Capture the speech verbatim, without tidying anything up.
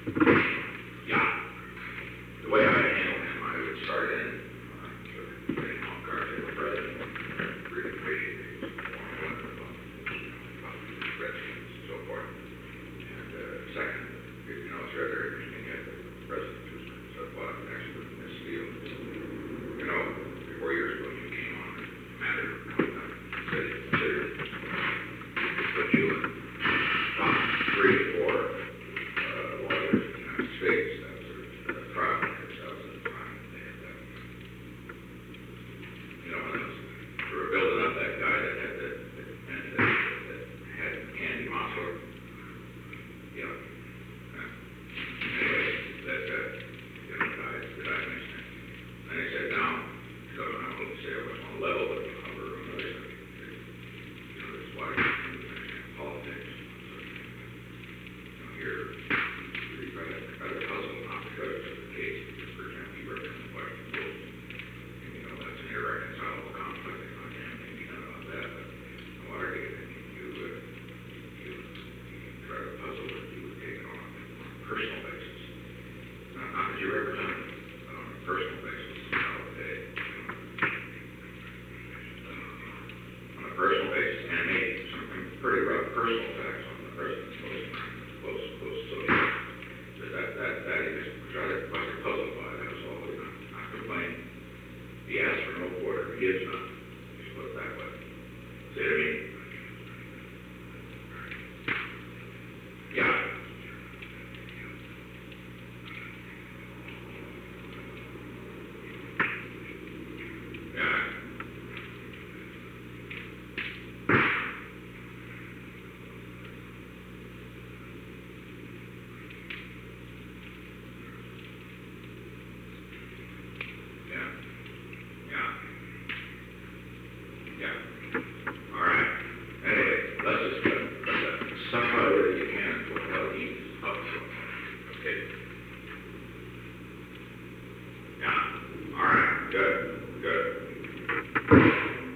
Yeah. The way I handle him, I would start in, uh, getting on guard to the president, really appreciate it. About the Redskins and so forth. And, uh, second, you know, it's rather interesting that the president was somewhat an expert in this field. You know, four years ago, you came on a matter of conduct, said it considered, put you in top three or four uh, lawyers in the United States. That was a, a trial because that was at the time they had that. You know, when it was, we were building up that guy that had the, that, that, that had candy muscle. You know, uh, anyway, that, uh, you know, guy, the guy mentioned it. And he said, now, so I'm not going to say I was on level with the cover of another, you know, that's why you understand politics. So, you know, here, you've got a, got a puzzle, not because of the case, because, for example, you represent the Washington Post. And, you know, that's an irreconcilable conflict. There's not anything can be done about that. But in Watergate, I think you, uh, you, you try to puzzle it, you would take it on a personal